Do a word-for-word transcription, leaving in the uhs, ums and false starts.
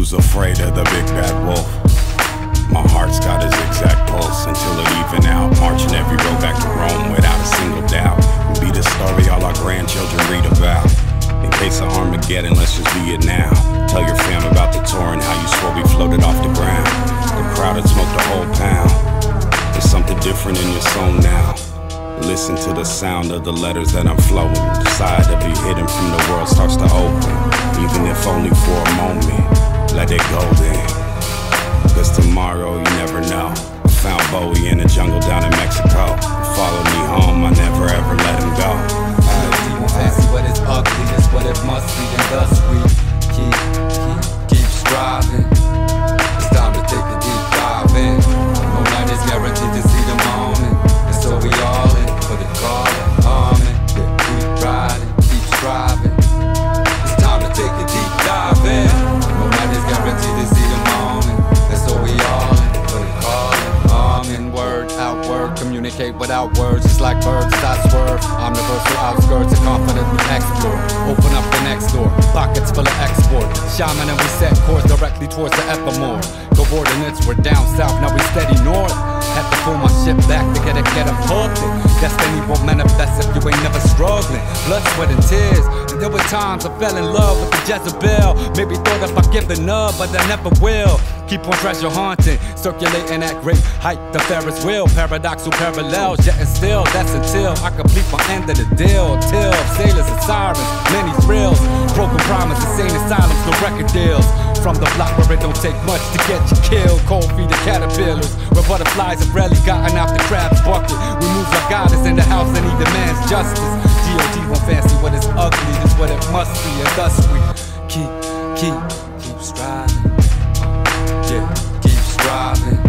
Who's afraid of the big bad wolf? My heart's got a zigzag pulse until it even out. Marching every road back to Rome without a single doubt. Be the story all our grandchildren read about. In case of Armageddon, let's just be it now. Tell your fam about the tour and how you swore we floated off the ground. The crowd had smoked a whole pound. There's something different in your soul now. Listen to the sound of the letters that I'm flowing. Decide to be hidden from the world starts to open. Even if only for a moment, let it go then. Cause tomorrow you never know. I found Bowie in the jungle down in Mexico. He followed me home, I never ever let him go. People fancy what is ugly, that's what it must be. And thus we keep, keep, keep striving. It's time to take a deep dive in. No night is guaranteed to see the morning. And so we all in for the calling, arming. Yeah, keep riding, keep striving. It's time to take a deep dive in. No night is guaranteed to see the morning. And so we all in for the calling, arming. Word, outward, communicate without words. Just like birds, I swerve. Omniversal outskirts and confidently explore. Open up the next door, pockets full of export. Shaman and we set course directly towards the evermore. Coordinates were down south, now we steady north. Had to pull my ship back to get it, get them hooked. Destiny won't manifest if you ain't never struggling. Blood, sweat, and tears. And there were times I fell in love with the Jezebel. Maybe thought if I give the nub, but I never will. Keep on treasure haunting, circulating at great height. The Ferris wheel, paradoxal parallels. Yet and still, that's until I complete my end of the deal. Till sailors and sirens, many thrills. Broken promises, insane asylums, no record deals. From the block where it don't take much to get you killed. Cold feet of caterpillars, where butterflies have rarely gotten out the crab's bucket. We move like goddess in the house and he demands justice. G O D won't fancy what is ugly, this what it must be. And thus we keep, keep, keep striving. Yeah, keep striving.